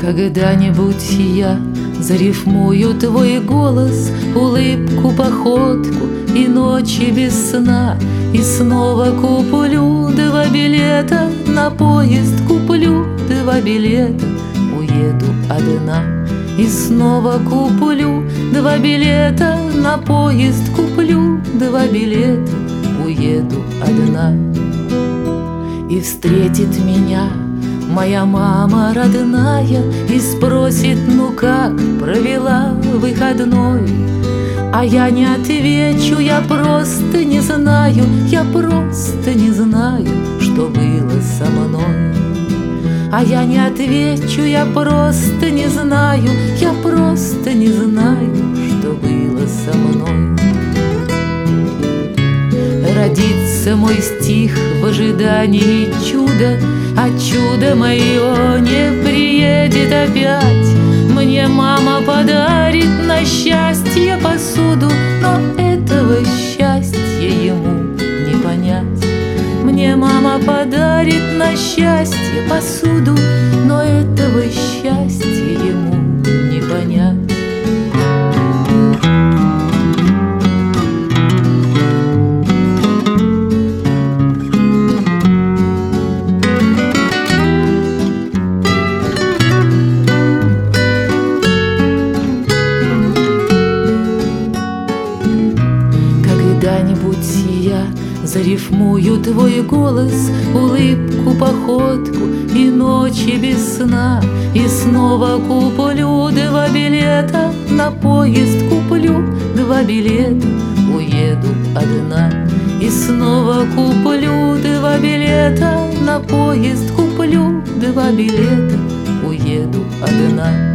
Когда-нибудь я зарифмую твой голос, улыбку, походку и ночи без сна, и снова куплю 2 билета на поезд, куплю 2 билета, уеду одна. И снова куплю 2 билета на поезд, куплю 2 билета, уеду одна. И встретит меня моя мама родная и спросит: ну как провела выходной? А я не отвечу, я просто не знаю, я просто не знаю, что было со мной. А я не отвечу, я просто не знаю, я просто не знаю, что было со мной. Родится мой стих в ожидании чуда, а чудо мое не приедет опять. Мне мама подарит на счастье посуду, но этого счастья ему не понять. Мне мама подарит на счастье посуду, но этого счастья ему не понять. Когда-нибудь я зарифмую твой голос, улыбку, походку и ночи без сна, и снова куплю 2 билета на поезд, куплю 2 билета, уеду одна. И снова куплю 2 билета на поезд, куплю 2 билета, уеду одна.